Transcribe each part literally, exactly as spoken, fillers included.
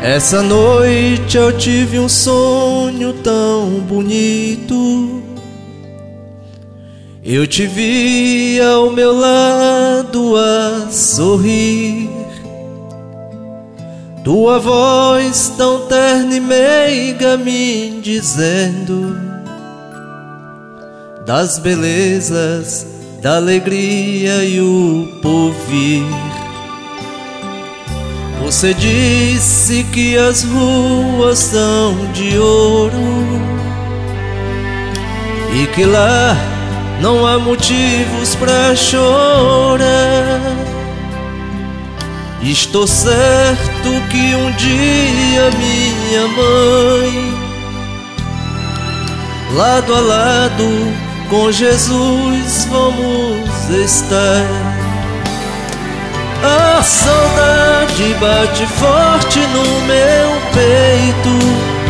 Essa noite eu tive um sonho tão bonito. Eu te vi ao meu lado a sorrir. Tua voz tão terna e meiga me dizendo das belezas, da alegria e o porvir. Você disse que as ruas são de ouro e que lá não há motivos pra chorar. Estou certo que um dia minha mãe, lado a lado com Jesus vamos estar. A saudade bate forte no meu peito,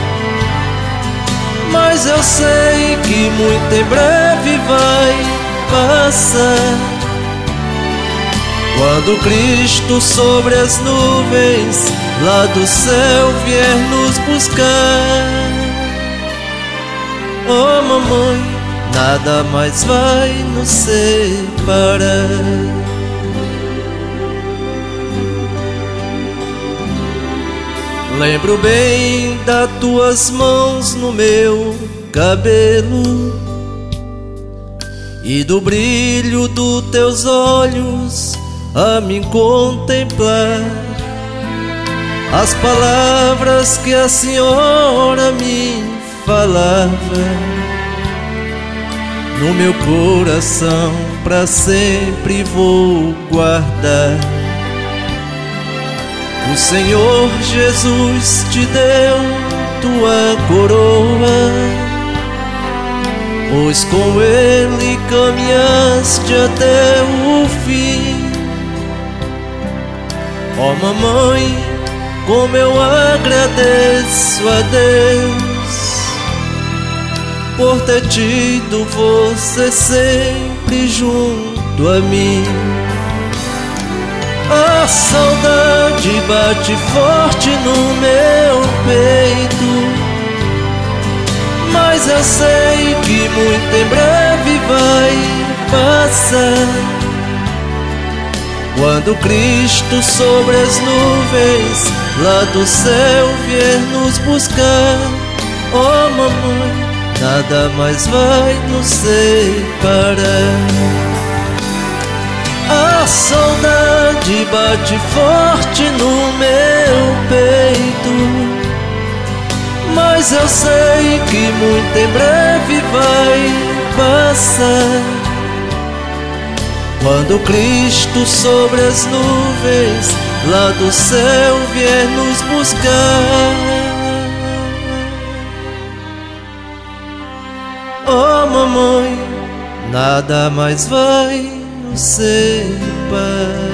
mas eu sei que muito em breve vai passar. Quando Cristo sobre as nuvens lá do céu vier nos buscar, oh mamãe, nada mais vai nos separar. Lembro bem das tuas mãos no meu cabelo e do brilho dos teus olhos a me contemplar. As palavras que a senhora me falava no meu coração pra sempre vou guardar. O Senhor Jesus te deu tua coroa, pois com Ele caminhaste até o fim. Ó mamãe, como eu agradeço a Deus por ter tido você sempre junto a mim. A saudade bate forte no meu peito, mas eu sei que muito em breve vai passar. Quando Cristo sobre as nuvens lá do céu vier nos buscar, oh mamãe, nada mais vai nos separar. A saudade bate forte no meu peito, mas eu sei que muito em breve vai passar. Quando Cristo sobre as nuvens lá do céu vier nos buscar, oh mamãe, nada mais vai nos separar.